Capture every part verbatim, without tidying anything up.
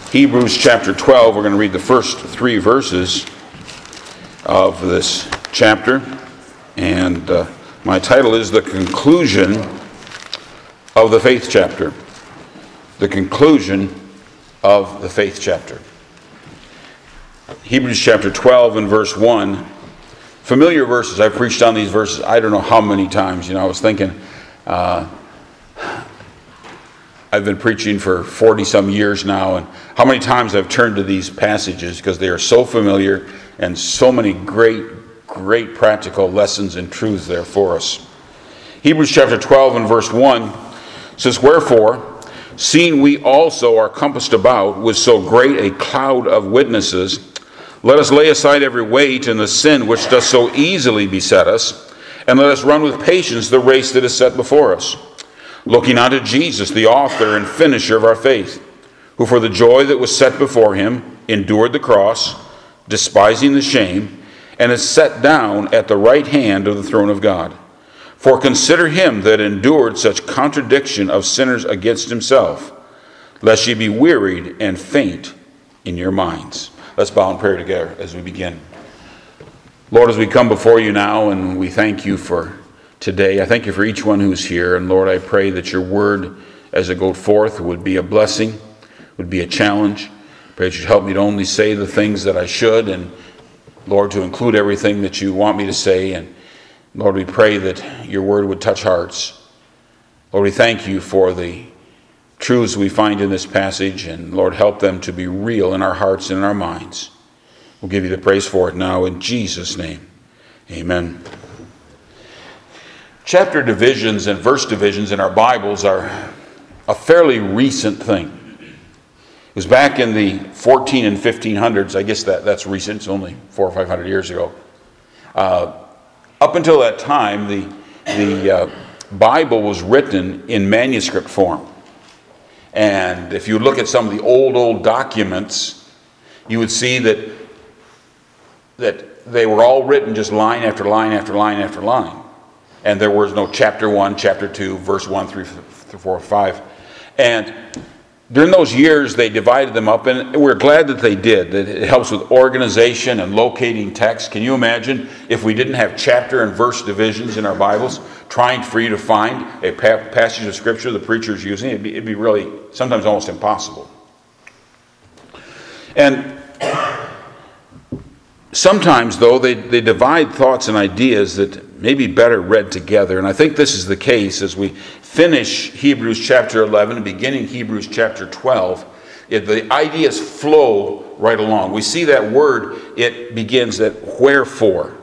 Hebrews chapter twelve. We're going to read the first three verses of this chapter. And uh, my title is The Conclusion of the Faith Chapter. The Conclusion of the Faith Chapter. Hebrews chapter twelve and verse one. Familiar verses. I've preached on these verses I don't know how many times. You know, I was thinking... Uh, I've been preaching for forty some years now, and how many times I've turned to these passages because they are so familiar and so many great, great practical lessons and truths there for us. Hebrews chapter twelve and verse one says, "Wherefore, seeing we also are compassed about with so great a cloud of witnesses, let us lay aside every weight and the sin which does so easily beset us, and let us run with patience the race that is set before us. Looking unto Jesus, the author and finisher of our faith, who for the joy that was set before him endured the cross, despising the shame, and is set down at the right hand of the throne of God. For consider him that endured such contradiction of sinners against himself, lest ye be wearied and faint in your minds." Let's bow in prayer together as we begin. Lord, as we come before you now, and we thank you for today. I thank you for each one who's here. And Lord, I pray that your word as it goes forth would be a blessing, would be a challenge. I pray that you'd help me to only say the things that I should, and Lord, to include everything that you want me to say. And Lord, we pray that your word would touch hearts. Lord, we thank you for the truths we find in this passage, and Lord, help them to be real in our hearts and in our minds. We'll give you the praise for it now in Jesus' name. Amen. Chapter divisions and verse divisions in our Bibles are a fairly recent thing. It was back in the fourteen and fifteen hundreds. I guess that, that's recent. It's only four or five hundred years ago. Uh, up until that time, the, the uh, Bible was written in manuscript form. And if you look at some of the old, old documents, you would see that, that they were all written just line after line after line after line. And there was no chapter one, chapter two, verse one, three, four, five. And during those years, they divided them up, and we're glad that they did. That it helps with organization and locating text. Can you imagine if we didn't have chapter and verse divisions in our Bibles, trying for you to find a pa- passage of Scripture the preacher is using? It'd be, it'd be really, sometimes almost impossible. And sometimes, though, they, they divide thoughts and ideas that may be better read together. And I think this is the case as we finish Hebrews chapter eleven and beginning Hebrews chapter twelve. It, the ideas flow right along. We see that word, it begins at wherefore.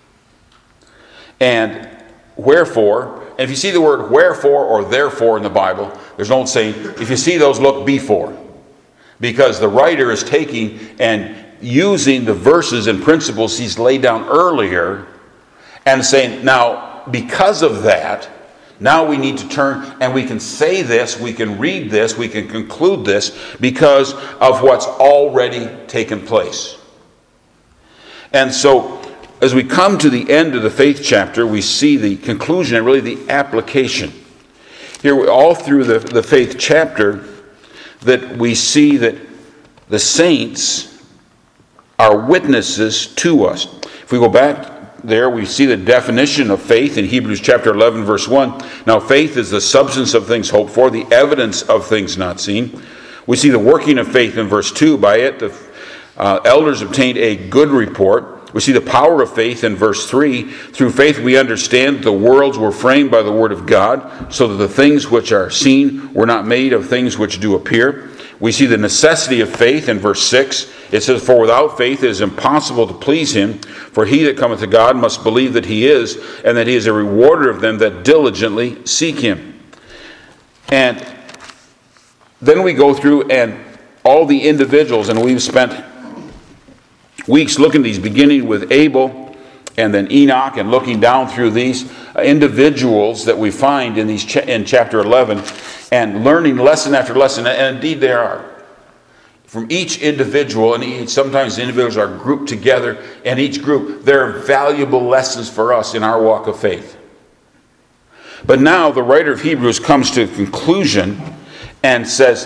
And wherefore, and if you see the word wherefore or therefore in the Bible, there's an old saying, if you see those, look before. Because the writer is taking and using the verses and principles he's laid down earlier and saying, now, because of that, now we need to turn and we can say this, we can read this, we can conclude this because of what's already taken place. And so, as we come to the end of the faith chapter, we see the conclusion and really the application. Here, all through the, the faith chapter, that we see that the saints are witnesses to us. If we go back there, we see the definition of faith in Hebrews chapter eleven, verse one. Now, faith is the substance of things hoped for, the evidence of things not seen. We see the working of faith in verse two. By it, the uh, elders obtained a good report. We see the power of faith in verse three. Through faith we understand the worlds were framed by the word of God, so that the things which are seen were not made of things which do appear. We see the necessity of faith in verse six. It says, "For without faith it is impossible to please him. For he that cometh to God must believe that he is, and that he is a rewarder of them that diligently seek him." And then we go through and all the individuals, and we've spent weeks looking at these, beginning with Abel and then Enoch, and looking down through these individuals that we find in these cha- in chapter eleven, and learning lesson after lesson. And indeed there are. From each individual, and each, sometimes the individuals are grouped together, and each group, there are valuable lessons for us in our walk of faith. But now the writer of Hebrews comes to a conclusion and says,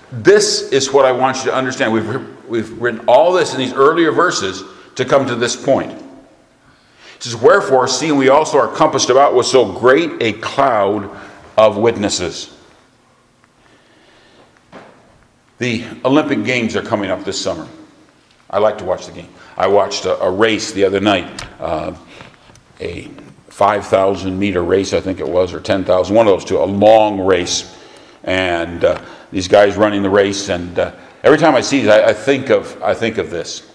This is what I want you to understand. We've, we've written all this in these earlier verses to come to this point. It says, wherefore, seeing we also are compassed about with so great a cloud of witnesses. The Olympic Games are coming up this summer. I like to watch the game. I watched a, a race the other night, uh, a five thousand meter race, I think it was, or ten thousand, one of those two, a long race. And uh, these guys running the race, and uh, every time I see it, I, I think of I think of this.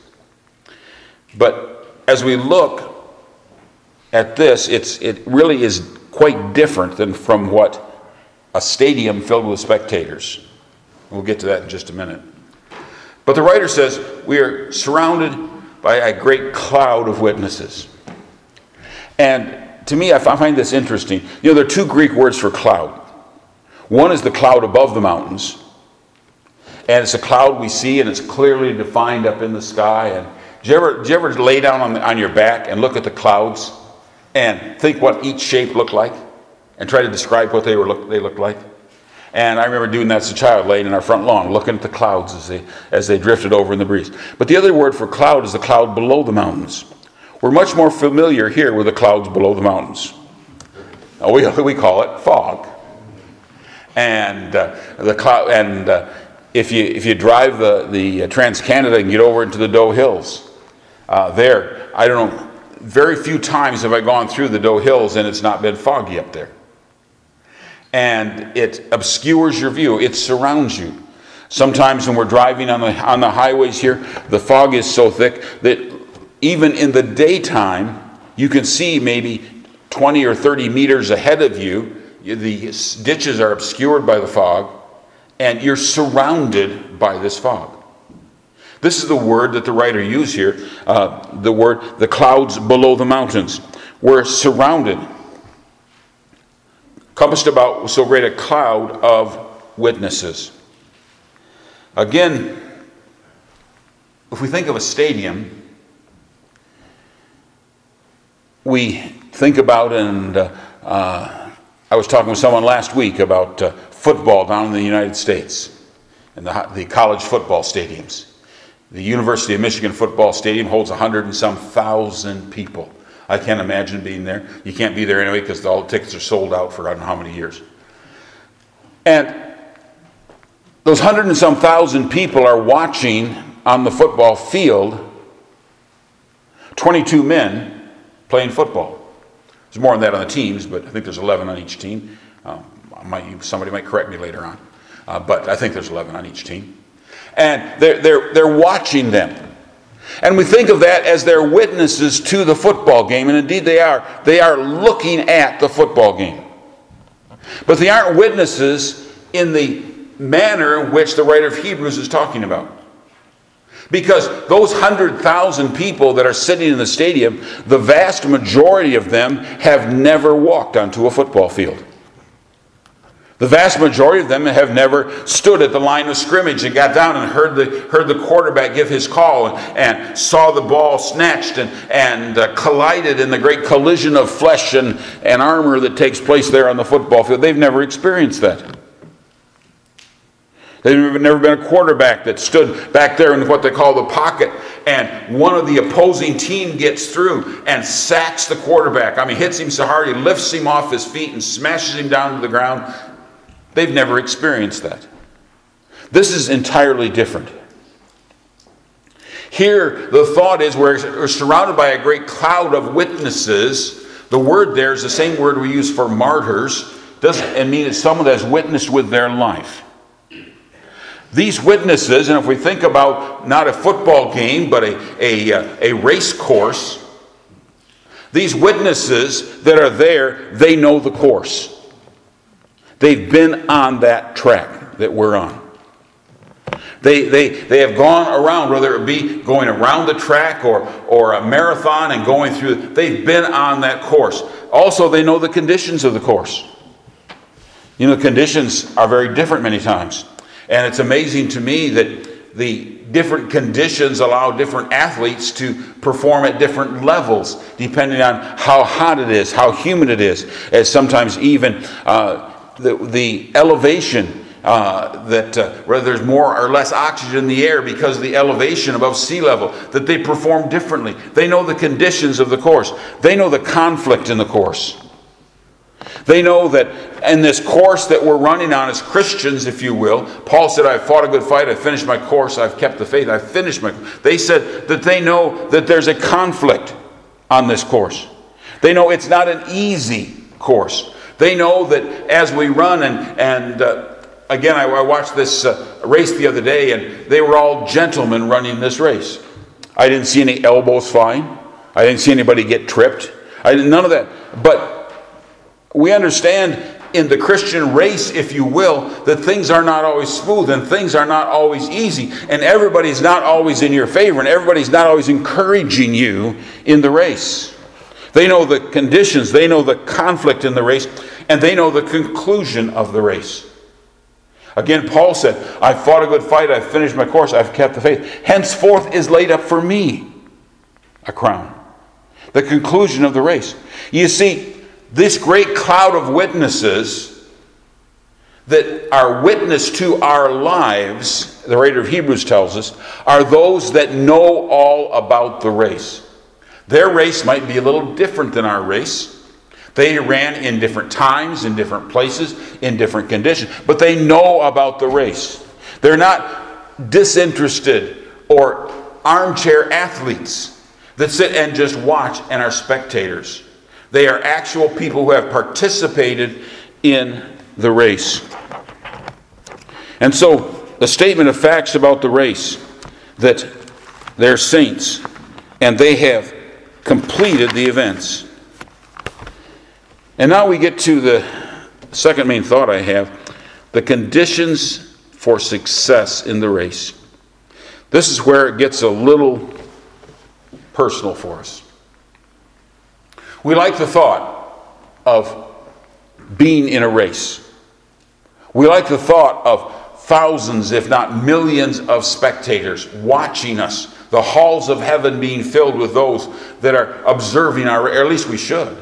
But as we look at this, it's it really is quite different than from what a stadium filled with spectators. We'll get to that in just a minute. But the writer says, we are surrounded by a great cloud of witnesses. And to me, I find this interesting. You know, there are two Greek words for cloud. One is the cloud above the mountains. And it's a cloud we see, and it's clearly defined up in the sky. And did you ever, did you ever lay down on, the, on your back and look at the clouds and think what each shape looked like and try to describe what they were look, they looked like? And I remember doing that as a child, laying in our front lawn, looking at the clouds as they as they drifted over in the breeze. But the other word for cloud is the cloud below the mountains. We're much more familiar here with the clouds below the mountains. We we call it fog. And uh, the cloud, and uh, if you if you drive the the Trans-Canada and get over into the Doe Hills, uh, there I don't know, very few times have I gone through the Doe Hills and it's not been foggy up there. And it obscures your view. It surrounds you. Sometimes when we're driving on the on the highways here, the fog is so thick that even in the daytime, you can see maybe twenty or thirty meters ahead of you. The ditches are obscured by the fog, and you're surrounded by this fog. This is the word that the writer used here, uh, the word, the clouds below the mountains. We're surrounded. Compassed about with so great a cloud of witnesses. Again, if we think of a stadium, we think about, and uh, uh, I was talking with someone last week about uh, football down in the United States, and the, the college football stadiums. The University of Michigan football stadium holds a hundred and some thousand people. I can't imagine being there. You can't be there anyway because all the tickets are sold out for I don't know how many years. And those hundred and some thousand people are watching on the football field twenty-two men playing football. There's more than that on the teams, but I think there's eleven on each team. Um, I might, somebody might correct me later on. Uh, but I think there's eleven on each team. And they're, they're, they're watching them. And we think of that as their witnesses to the football game, and indeed they are. They are looking at the football game. But they aren't witnesses in the manner in which the writer of Hebrews is talking about. Because those one hundred thousand people that are sitting in the stadium, the vast majority of them have never walked onto a football field. The vast majority of them have never stood at the line of scrimmage and got down and heard the heard the quarterback give his call and, and saw the ball snatched and, and uh, collided in the great collision of flesh and, and armor that takes place there on the football field. They've never experienced that. They've never been a quarterback that stood back there in what they call the pocket and one of the opposing team gets through and sacks the quarterback. I mean, hits him so hard he lifts him off his feet and smashes him down to the ground. They've never experienced that. This is entirely different. Here, the thought is we're surrounded by a great cloud of witnesses. The word there is the same word we use for martyrs. Doesn't mean it's someone that's witnessed with their life. These witnesses, and if we think about not a football game, but a, a, a race course, these witnesses that are there, they know the course. They've been on that track that we're on. They, they, they have gone around, whether it be going around the track or, or a marathon and going through. They've been on that course. Also, they know the conditions of the course. You know, the conditions are very different many times. And it's amazing to me that the different conditions allow different athletes to perform at different levels, depending on how hot it is, how humid it is, as sometimes even... Uh, The, the elevation uh, that uh, whether there's more or less oxygen in the air because of the elevation above sea level, that they perform differently. They know the conditions of the course. They know the conflict in the course. They know that in this course that we're running on as Christians, if you will, Paul said, I've fought a good fight, I've finished my course, I've kept the faith, I've finished my... They said that they know that there's a conflict on this course. They know it's not an easy course. They know that as we run, and, and uh, again, I, I watched this uh, race the other day, and they were all gentlemen running this race. I didn't see any elbows flying. I didn't see anybody get tripped. I didn't, none of that. But we understand in the Christian race, if you will, that things are not always smooth and things are not always easy. And everybody's not always in your favor and everybody's not always encouraging you in the race. They know the conditions, they know the conflict in the race, and they know the conclusion of the race. Again, Paul said, I've fought a good fight, I've finished my course, I've kept the faith. Henceforth is laid up for me a crown. The conclusion of the race. You see, this great cloud of witnesses that are witness to our lives, the writer of Hebrews tells us, are those that know all about the race. Their race might be a little different than our race. They ran in different times, in different places, in different conditions, but they know about the race. They're not disinterested or armchair athletes that sit and just watch and are spectators. They are actual people who have participated in the race. And so, the statement of facts about the race, that they're saints, and they have completed the events. And now we get to the second main thought I have, the conditions for success in the race. This is where it gets a little personal for us. We like the thought of being in a race. We like the thought of thousands, if not millions, of spectators watching us. The halls of heaven being filled with those that are observing our, or at least we should.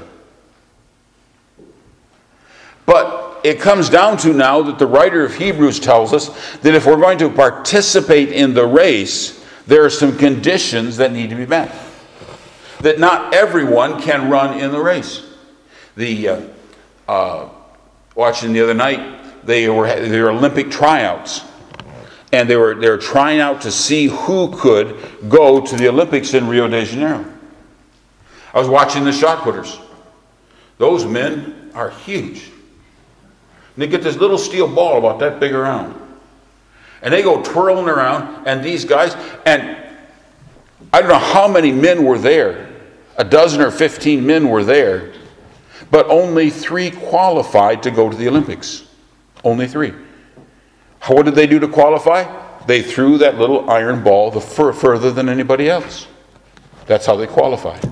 But it comes down to now that the writer of Hebrews tells us that if we're going to participate in the race, there are some conditions that need to be met. That not everyone can run in the race. The uh, uh, watching the other night, they were they were Olympic tryouts, and they were they were trying out to see who could go to the Olympics in Rio de Janeiro. I was watching the shot putters. Those men are huge. And they get this little steel ball about that big around, and they go twirling around. And these guys, and I don't know how many men were there. A dozen or fifteen men were there, but only three qualified to go to the Olympics. Only three. What did they do to qualify? They threw that little iron ball the fur- further than anybody else. That's how they qualified.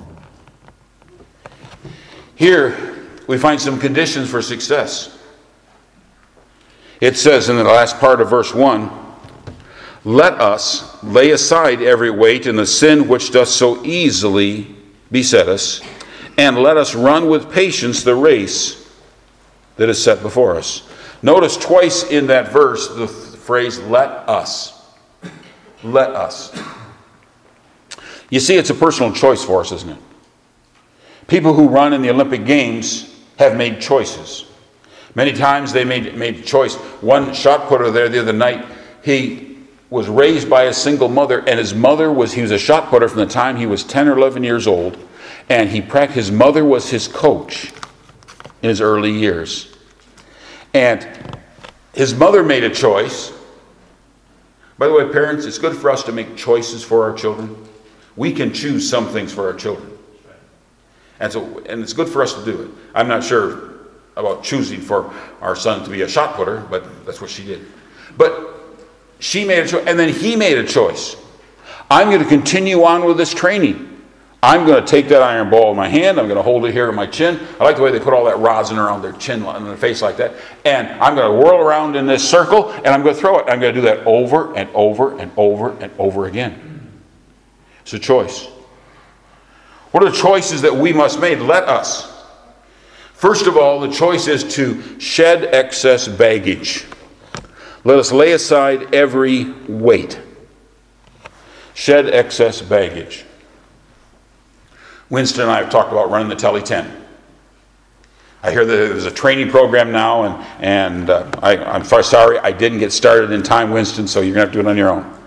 Here, we find some conditions for success. It says in the last part of verse one, let us lay aside every weight and the sin which doth so easily beset us, and let us run with patience the race that is set before us. Notice twice in that verse the phrase, let us. Let us. You see, it's a personal choice for us, isn't it? People who run in the Olympic Games have made choices. Many times they made, made a choice. One shot putter there the other night, he was raised by a single mother, and his mother was, he was a shot putter from the time he was ten or eleven years old, and he practiced, his mother was his coach in his early years. And his mother made a choice. By the way, parents, it's good for us to make choices for our children. We can choose some things for our children. And so, and it's good for us to do it. I'm not sure about choosing for our son to be a shot putter, but that's what she did. But she made a choice, and then he made a choice. I'm going to continue on with this training. I'm going to take that iron ball in my hand. I'm going to hold it here in my chin. I like the way they put all that rosin around their chin and their face like that. And I'm going to whirl around in this circle, and I'm going to throw it. I'm going to do that over and over and over and over again. It's a choice. What are the choices that we must make? Let us. First of all, the choice is to shed excess baggage. Let us lay aside every weight. Shed excess baggage. Winston and I have talked about running the Telly ten. I hear that there's a training program now, and, and uh, I, I'm far sorry I didn't get started in time, Winston, so you're going to have to do it on your own.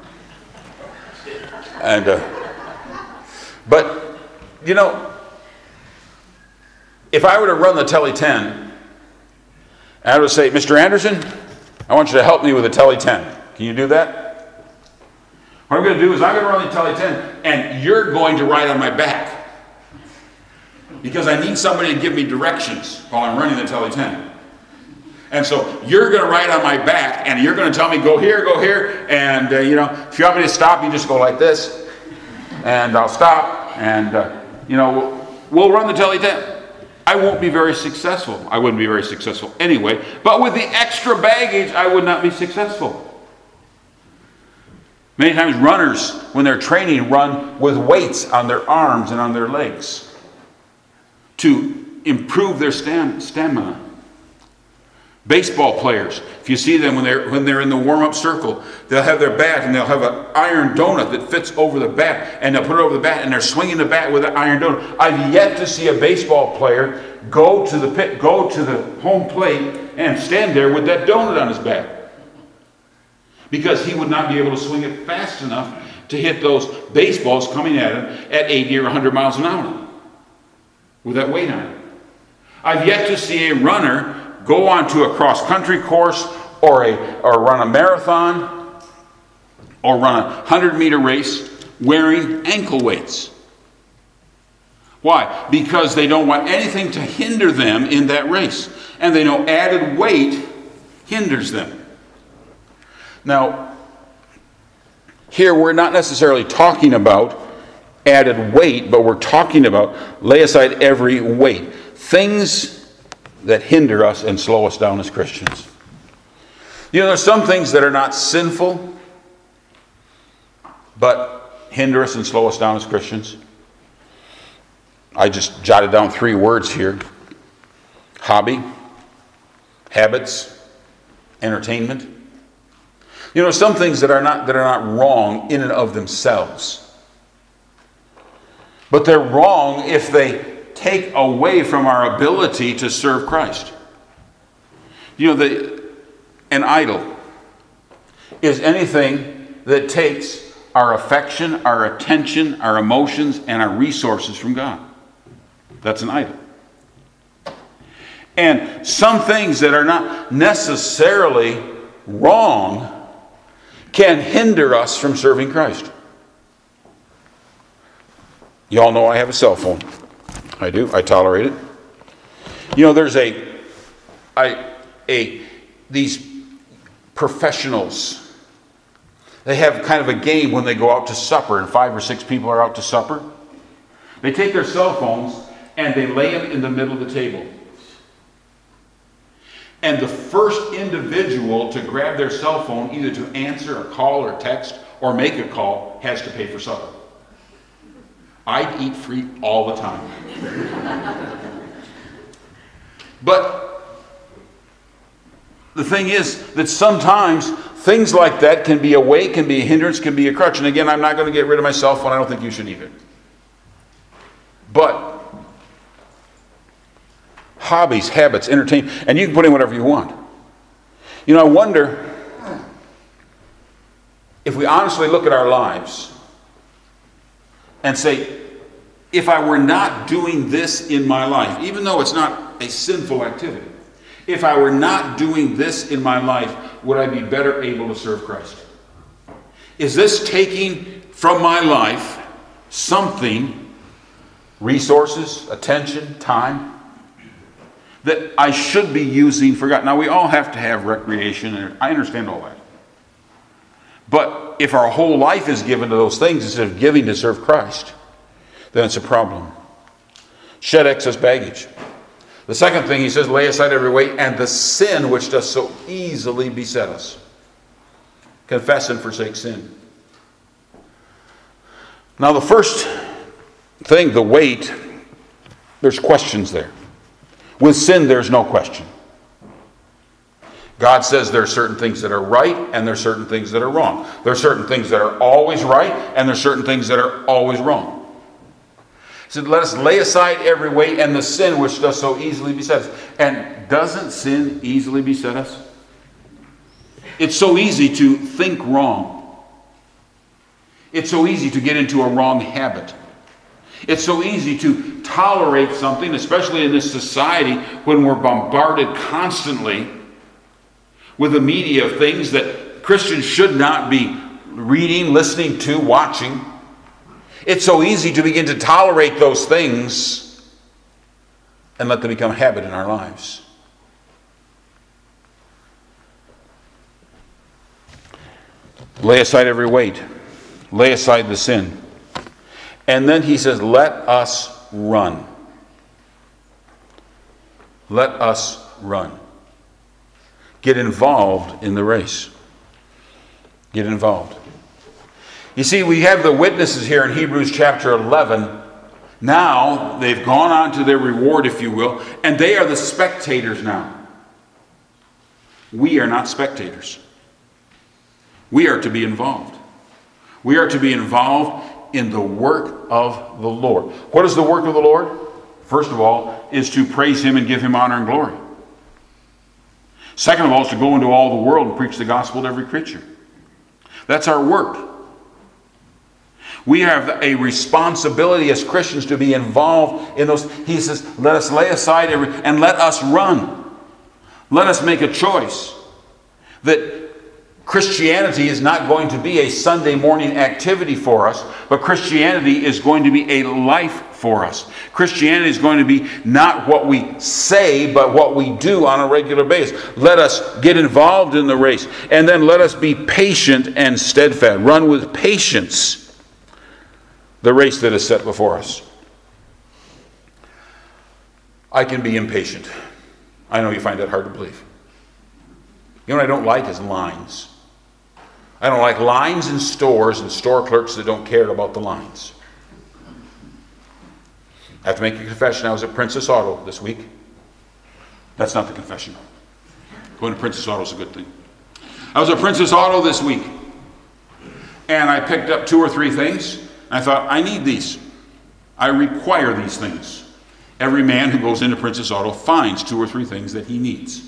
And, uh, but, you know, if I were to run the Telly ten, I would say, Mister Anderson, I want you to help me with the Telly ten. Can you do that? What I'm going to do is I'm going to run the Telly ten, and you're going to ride on my back. Because I need somebody to give me directions while I'm running the Telly ten. And so you're going to ride on my back, and you're going to tell me, go here, go here. And, uh, you know, if you want me to stop, you just go like this. And I'll stop. And, uh, you know, we'll, we'll run the Telly ten. I won't be very successful. I wouldn't be very successful anyway. But with the extra baggage, I would not be successful. Many times runners, when they're training, run with weights on their arms and on their legs to improve their stam- stamina. Baseball players, if you see them when they're when they're in the warm-up circle, they'll have their bat and they'll have an iron donut that fits over the bat, and they'll put it over the bat and they're swinging the bat with an iron donut. I've yet to see a baseball player go to the pit, go to the home plate and stand there with that donut on his bat, because he would not be able to swing it fast enough to hit those baseballs coming at him at eighty or one hundred miles an hour with that weight on it. I've yet to see a runner go onto a cross-country course or a or run a marathon or run a hundred-meter race wearing ankle weights. Why? Because they don't want anything to hinder them in that race. And they know added weight hinders them. Now, here we're not necessarily talking about added weight, but we're talking about lay aside every weight. Things that hinder us and slow us down as Christians. You know, there's some things that are not sinful, but hinder us and slow us down as Christians. I just jotted down three words here. Hobby, habits, entertainment. You know, some things that are not that are not wrong in and of themselves. But they're wrong if they take away from our ability to serve Christ. You know, the, an idol is anything that takes our affection, our attention, our emotions, and our resources from God. That's an idol. And some things that are not necessarily wrong can hinder us from serving Christ. You all know I have a cell phone. I do. I tolerate it. You know, there's a, I, a, these professionals. They have kind of a game when they go out to supper, and five or six people are out to supper. They take their cell phones and they lay them in the middle of the table. And the first individual to grab their cell phone, either to answer a call or text or make a call, has to pay for supper. I'd eat free all the time. But the thing is that sometimes things like that can be a weight, can be a hindrance, can be a crutch. And again, I'm not going to get rid of my cell phone. I don't think you should either. But hobbies, habits, entertainment, and you can put in whatever you want. You know, I wonder if we honestly look at our lives and say, if I were not doing this in my life, even though it's not a sinful activity, if I were not doing this in my life, would I be better able to serve Christ? Is this taking from my life something, resources, attention, time, that I should be using for God? Now, we all have to have recreation, and I understand all that. But if our whole life is given to those things instead of giving to serve Christ, then it's a problem. Shed excess baggage. The second thing he says, lay aside every weight and the sin which does so easily beset us. Confess and forsake sin. Now the first thing, the weight, there's questions there. With sin, there's no question. God says there are certain things that are right and there are certain things that are wrong. There are certain things that are always right and there are certain things that are always wrong. He said, let us lay aside every weight and the sin which does so easily beset us. And doesn't sin easily beset us? It's so easy to think wrong. It's so easy to get into a wrong habit. It's so easy to tolerate something, especially in this society when we're bombarded constantly with the media of things that Christians should not be reading, listening to, watching. It's so easy to begin to tolerate those things and let them become a habit in our lives. Lay aside every weight. Lay aside the sin. And then he says, let us run. Let us run. Get involved in the race. Get involved. You see, we have the witnesses here in Hebrews chapter eleven. Now, they've gone on to their reward, if you will, and they are the spectators now. We are not spectators. We are to be involved. We are to be involved in the work of the Lord. What is the work of the Lord? First of all, is to praise Him and give Him honor and glory. Second of all, is to go into all the world and preach the gospel to every creature. That's our work. We have a responsibility as Christians to be involved in those. He says, let us lay aside every, and let us run. Let us make a choice that Christianity is not going to be a Sunday morning activity for us, but Christianity is going to be a life for us. Christianity is going to be not what we say, but what we do on a regular basis. Let us get involved in the race, and then let us be patient and steadfast. Run with patience the race that is set before us. I can be impatient. I know you find that hard to believe. You know what I don't like is lines. I don't like lines in stores and store clerks that don't care about the lines. I have to make a confession. I was at Princess Auto this week. That's not the confession. Going to Princess Auto is a good thing. I was at Princess Auto this week, and I picked up two or three things. And I thought, I need these. I require these things. Every man who goes into Princess Auto finds two or three things that he needs.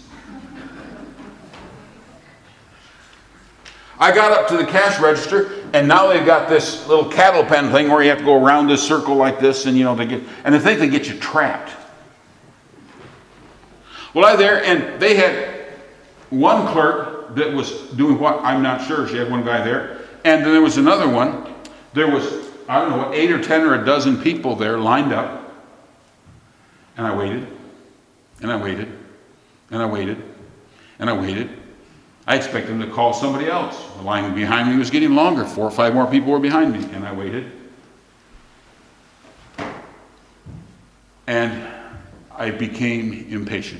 I got up to the cash register, and now they've got this little cattle pen thing where you have to go around this circle like this, and you know they get, and they think they get you trapped. Well, I there, and they had one clerk that was doing what I'm not sure. She had one guy there, and then there was another one. There was, I don't know, eight or ten or a dozen people there lined up, and I waited, and I waited, and I waited, and I waited. I expected them to call somebody else. The line behind me was getting longer. Four or five more people were behind me, and I waited. And I became impatient.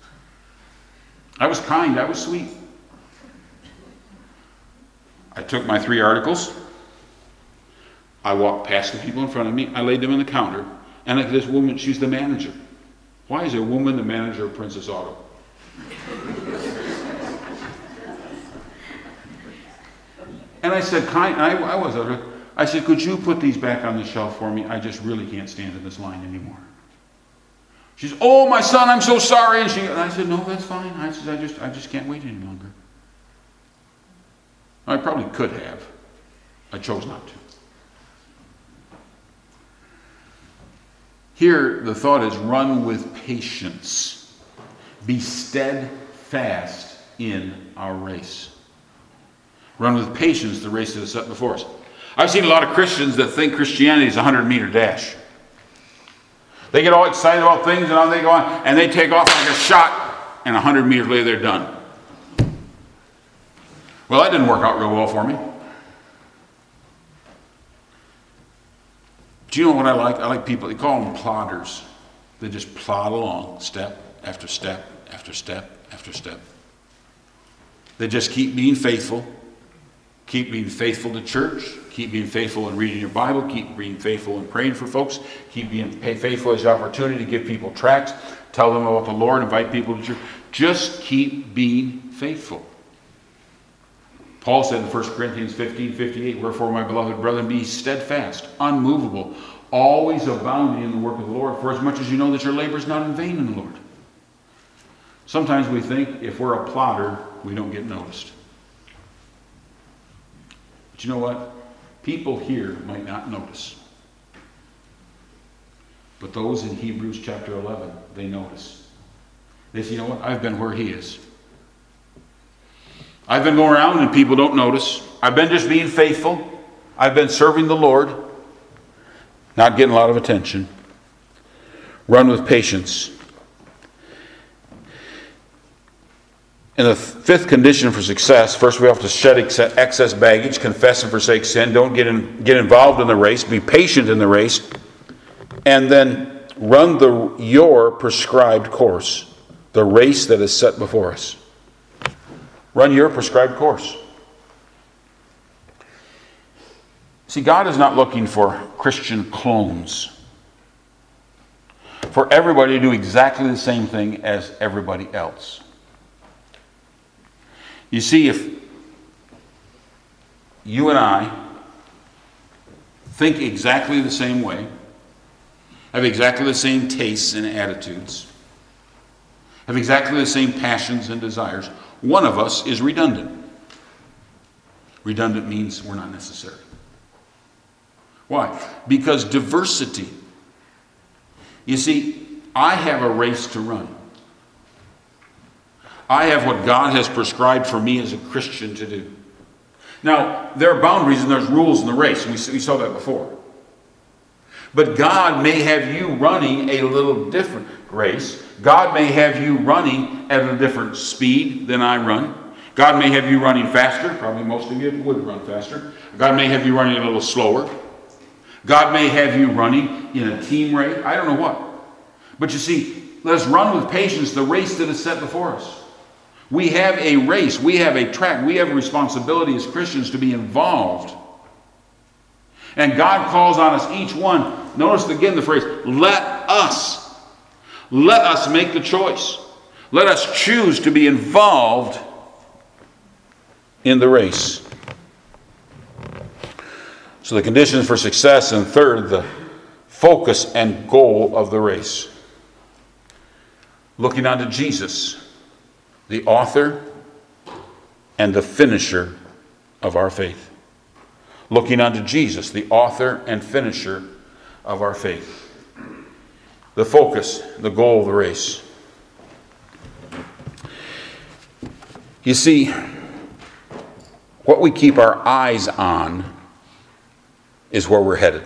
I was kind. I was sweet. I took my three articles. I walked past the people in front of me. I laid them on the counter. And look at this woman. She's the manager. Why is a woman the manager of Princess Auto? And I said, kind, I, I was, I said, could you put these back on the shelf for me? I just really can't stand in this line anymore. She said, oh, my son, I'm so sorry. And, she, and I said, no, that's fine. I said, I just, I just can't wait any longer. I probably could have. I chose not to. Here, the thought is run with patience. Be steadfast in our race. Run with patience the race that is set before us. I've seen a lot of Christians that think Christianity is a hundred meter dash. They get all excited about things and on they go on, and they take off like a shot, and a hundred meters later they're done. Well, that didn't work out real well for me. Do you know what I like? I like people, they call them plodders. They just plod along, step after step after step after step. They just keep being faithful. Keep being faithful to church. Keep being faithful in reading your Bible. Keep being faithful in praying for folks. Keep being faithful as the opportunity to give people tracts. tell them about the Lord, invite people to church. Just keep being faithful. Paul said in First Corinthians fifteen fifty-eight, wherefore, my beloved brethren, be steadfast, unmovable, always abounding in the work of the Lord, for as much as you know that your labor is not in vain in the Lord. Sometimes we think if we're a plodder, we don't get noticed. But you know what? People here might not notice. But those in Hebrews chapter eleven, they notice. They say, you know what? I've been where he is. I've been going around and people don't notice. I've been just being faithful. I've been serving the Lord. Not getting a lot of attention. Run with patience. And the fifth condition for success, first we have to shed excess baggage, confess and forsake sin, don't get in, get involved in the race, be patient in the race, and then run the your prescribed course, the race that is set before us. Run your prescribed course. See, God is not looking for Christian clones, for everybody to do exactly the same thing as everybody else. You see, if you and I think exactly the same way, have exactly the same tastes and attitudes, have exactly the same passions and desires, one of us is redundant. Redundant means we're not necessary. Why? Because diversity. You see, I have a race to run. I have what God has prescribed for me as a Christian to do. Now, there are boundaries and there's rules in the race. We, we saw that before. But God may have you running a little different race. God may have you running at a different speed than I run. God may have you running faster. Probably most of you would run faster. God may have you running a little slower. God may have you running in a team race. I don't know what. But you see, let us run with patience the race that is set before us. We have a race. We have a track. We have a responsibility as Christians to be involved. And God calls on us each one. Notice again the phrase, let us. Let us make the choice. Let us choose to be involved in the race. So the conditions for success, and third, the focus and goal of the race. Looking unto Jesus, the author and the finisher of our faith. Looking unto Jesus, the author and finisher of our faith. The focus, the goal of the race. You see, what we keep our eyes on is where we're headed.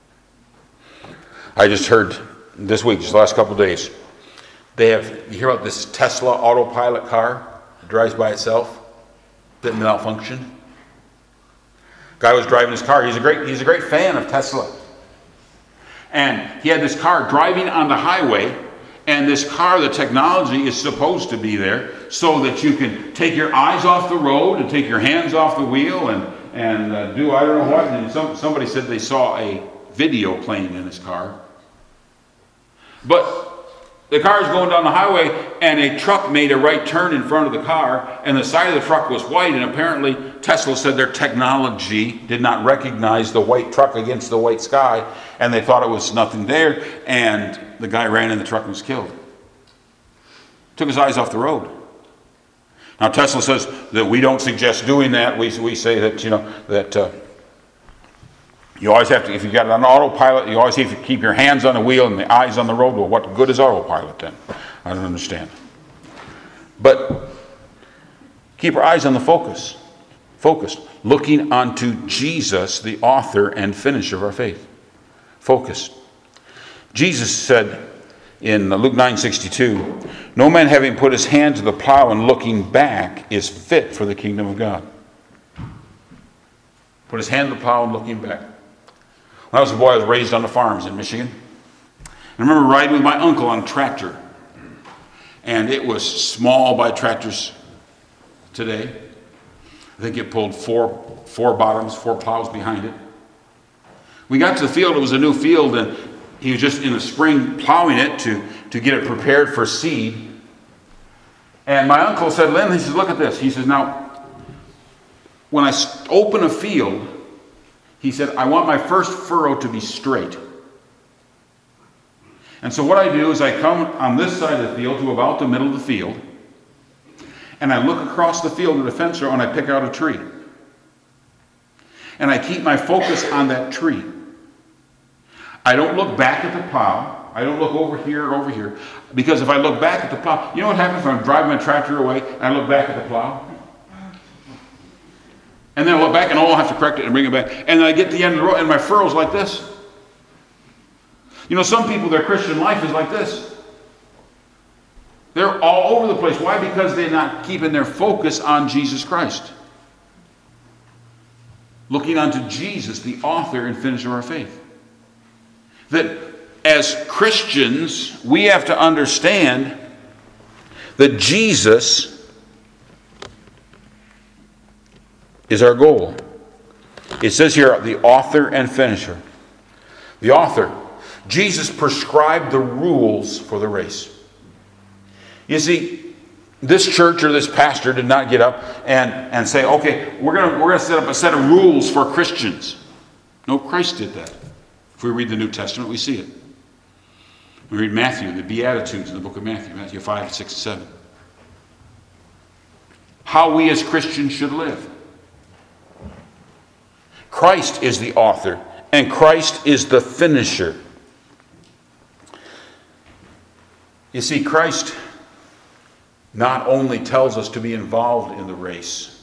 I just heard this week, just the last couple of days, they have, you hear about this Tesla autopilot car that drives by itself, that malfunctioned. Guy was driving his car. He's a great, he's a great fan of Tesla. And he had this car driving on the highway, and this car, the technology is supposed to be there so that you can take your eyes off the road and take your hands off the wheel and, and uh, do I don't know what. And some, somebody said they saw a video playing in his car. But the car is going down the highway, and a truck made a right turn in front of the car, and the side of the truck was white, and apparently Tesla said their technology did not recognize the white truck against the white sky, and they thought it was nothing there, and the guy ran in the truck and was killed. Took his eyes off the road. Now Tesla says that we don't suggest doing that. We, we say that, you know, that uh, you always have to, if you've got an autopilot, you always have to keep your hands on the wheel and the eyes on the road. Well, what good is autopilot then? I don't understand. But keep our eyes on the focus. Focused. Looking unto Jesus, the author and finisher of our faith. Focused. Jesus said in Luke nine sixty-two, no man having put his hand to the plow and looking back is fit for the kingdom of God. Put his hand to the plow and looking back. When I was a boy, I was raised on the farms in Michigan. I remember riding with my uncle on a tractor. And it was small by tractors today. I think it pulled four, four bottoms, four plows behind it. We got to the field, it was a new field, and he was just in the spring plowing it to, to get it prepared for seed. And my uncle said, Lynn, he says, look at this. He says, now, when I open a field, he said, I want my first furrow to be straight. And so what I do is I come on this side of the field to about the middle of the field, and I look across the field at a fence row and I pick out a tree. And I keep my focus on that tree. I don't look back at the plow. I don't look over here or over here. Because if I look back at the plow, you know what happens when I'm driving my tractor away and I look back at the plow? And then I look back and oh, I'll have to correct it and bring it back. And then I get to the end of the road and my furrow's like this. You know, some people, their Christian life is like this. They're all over the place. Why? Because they're not keeping their focus on Jesus Christ. Looking unto Jesus, the author and finisher of our faith. That as Christians, we have to understand that Jesus is our goal. It says here, the author and finisher. The author. Jesus prescribed the rules for the race. You see, this church or this pastor did not get up and, and say, okay, we're going we're going to set up a set of rules for Christians. No, Christ did that. If we read the New Testament, we see it. We read Matthew, the Beatitudes in the book of Matthew, Matthew five, six, and seven. How we as Christians should live. Christ is the author, and Christ is the finisher. You see, Christ not only tells us to be involved in the race,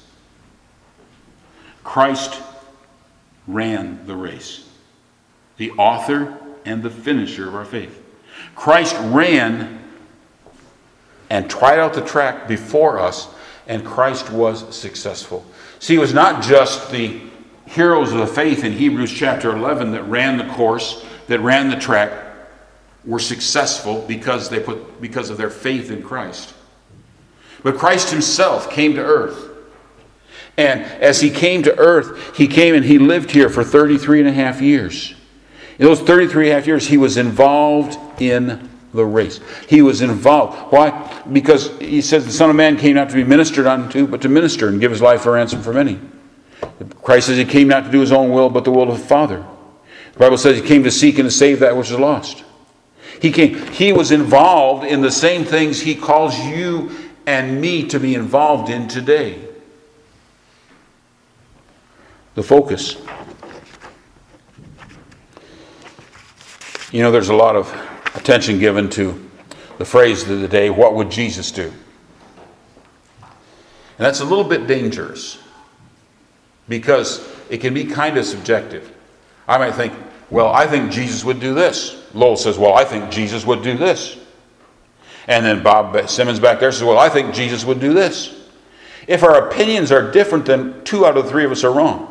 Christ ran the race. The author and the finisher of our faith. Christ ran and tried out the track before us, and Christ was successful. See, it was not just the heroes of the faith in Hebrews chapter eleven that ran the course, that ran the track, were successful because they put because of their faith in Christ. But Christ himself came to earth. And as he came to earth, he came and he lived here for thirty-three and a half years. In those thirty-three and a half years, he was involved in the race. He was involved. Why? Because he says the Son of Man came not to be ministered unto, but to minister and give his life a ransom for many. Christ says he came not to do his own will, but the will of the Father. The Bible says he came to seek and to save that which is lost. He came. He was involved in the same things he calls you and me to be involved in today. The focus. You know, there's a lot of attention given to the phrase of the day, what would Jesus do? And that's a little bit dangerous because it can be kind of subjective. I might think, well, I think Jesus would do this. Lowell says, well, I think Jesus would do this. And then Bob Simmons back there says, well, I think Jesus would do this. If our opinions are different, then two out of the three of us are wrong.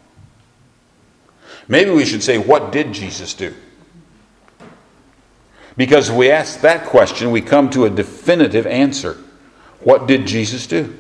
Maybe we should say, what did Jesus do? Because if we ask that question, we come to a definitive answer. What did Jesus do?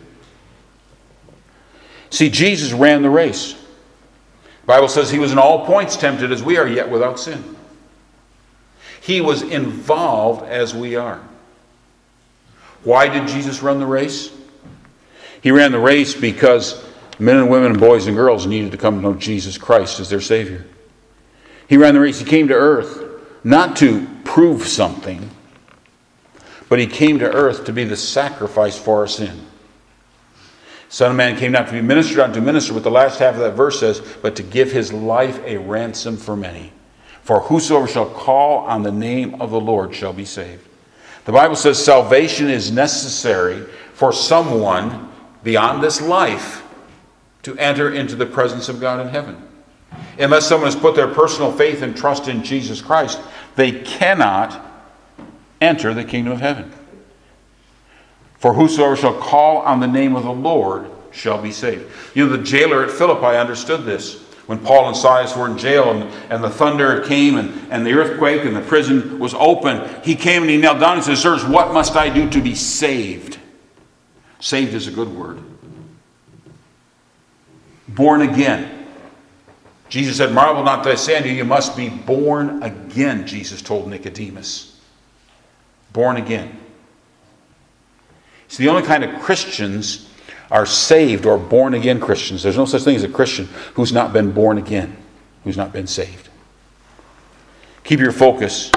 See, Jesus ran the race. The Bible says he was in all points tempted as we are, yet without sin. He was involved as we are. Why did Jesus run the race? He ran the race because men and women and boys and girls needed to come to know Jesus Christ as their Savior. He ran the race. He came to earth not to prove something, but he came to earth to be the sacrifice for our sin. Son of Man came not to be ministered unto minister, but the last half of that verse says, but to give his life a ransom for many. For whosoever shall call on the name of the Lord shall be saved. The Bible says salvation is necessary for someone beyond this life to enter into the presence of God in heaven. Unless someone has put their personal faith and trust in Jesus Christ, they cannot enter the kingdom of heaven. For whosoever shall call on the name of the Lord shall be saved. You know, the jailer at Philippi understood this. When Paul and Silas were in jail and, and the thunder came and, and the earthquake and the prison was open, he came and he knelt down and said, sirs, what must I do to be saved? Saved is a good word. Born again. Jesus said, marvel not that I say unto you, you must be born again, Jesus told Nicodemus. Born again. See, the only kind of Christians are saved or born again Christians. There's no such thing as a Christian who's not been born again, who's not been saved. Keep your focus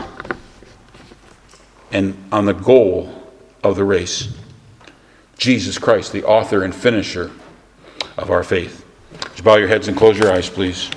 and on the goal of the race. Jesus Christ, the author and finisher of our faith. Would you bow your heads and close your eyes, please?